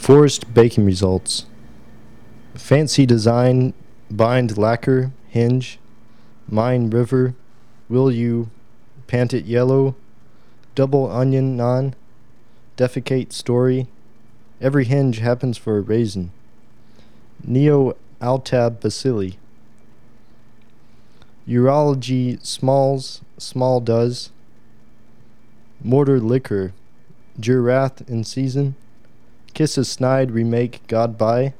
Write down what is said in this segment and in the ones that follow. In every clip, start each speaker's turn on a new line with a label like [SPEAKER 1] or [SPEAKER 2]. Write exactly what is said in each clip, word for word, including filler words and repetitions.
[SPEAKER 1] Forced baking results. Fancy design, bind lacquer, hinge, mine river, will you, pant it yellow, double onion non, defecate story, every hinge happens for a raisin. Neo altab bacilli. Urology smalls, small does. Mortar liquor, Jurath in season. Kiss a snide remake God by.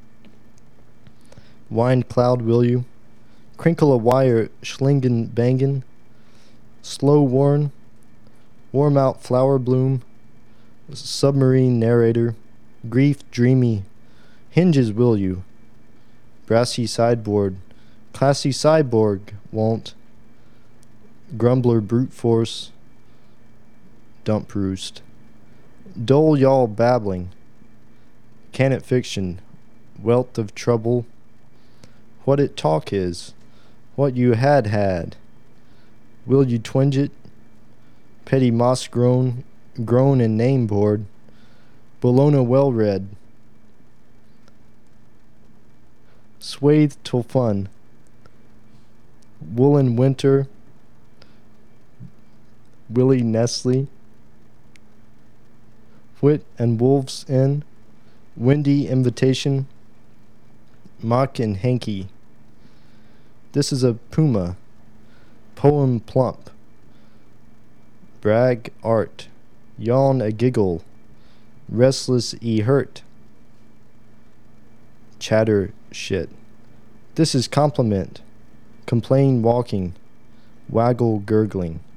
[SPEAKER 1] Wind cloud will you. Crinkle a wire schlingen bangin. Slow worn. Warm out flower bloom. Submarine narrator. Grief dreamy. Hinges will you. Brassy sideboard. Classy cyborg won't. Grumbler brute force. Dump roost. Dole y'all babbling. Can it fiction. Wealth of trouble. What it talk is. What you had had. Will you twinge it? Petty moss grown. Grown in name board. Bologna well read. Swathed till fun. Woolen winter. Willie Nestle. Wit and wolves in. Windy invitation. Mock and hanky. This is a puma. Poem plump. Brag art. Yawn a giggle. Restless e hurt. Chatter shit. This is compliment. Complain walking. Waggle gurgling.